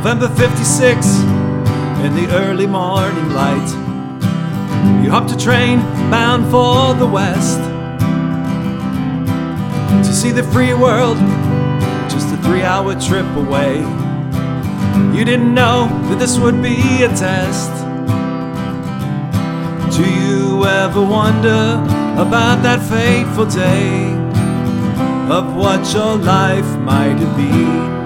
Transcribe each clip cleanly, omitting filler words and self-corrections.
November 56, in the early morning light, you hopped a train bound for the west to see the free world, just a 3-hour trip away. You didn't know that this would be a test. Do you ever wonder about that fateful day, of what your life might have been?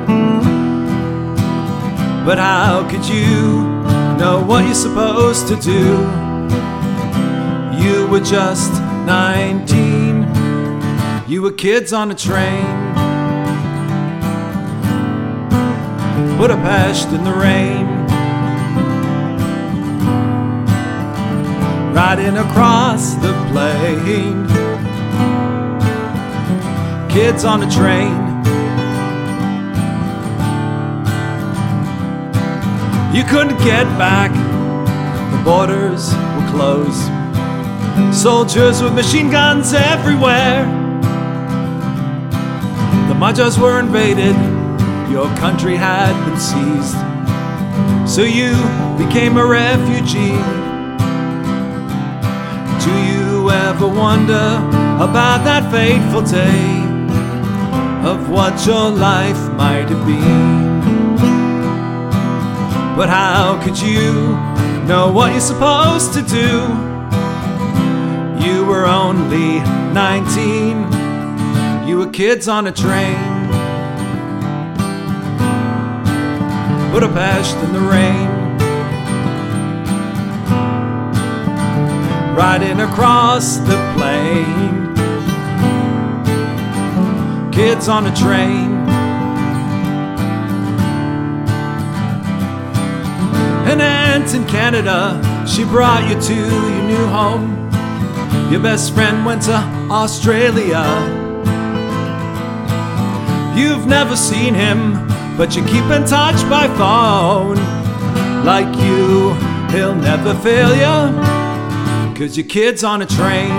But how could you know what you're supposed to do? You were just 19. You were kids on a train, Budapest in the rain, riding across the plain. Kids on a train. You couldn't get back, the borders were closed. Soldiers with machine guns everywhere. The Magyars were invaded, your country had been seized, so you became a refugee. Do you ever wonder about that fateful day, of what your life might have been? But how could you know what you're supposed to do? You were only 19. You were kids on a train, Budapest in the rain, riding across the plain. Kids on a train. An aunt in Canada, she brought you to your new home. Your best friend went to Australia. You've never seen him, but you keep in touch by phone. Like you, he'll never fail you, 'cause your kid's on a train,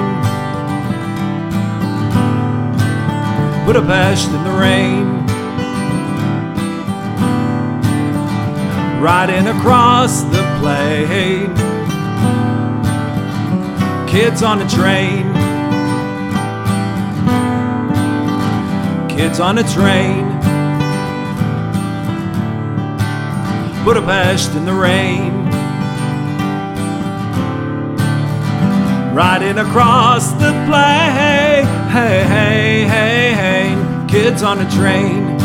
Budapest in the rain, riding across the plain. Kids on a train. Kids on a train, Budapest in the rain, riding across the plain. Kids on a train.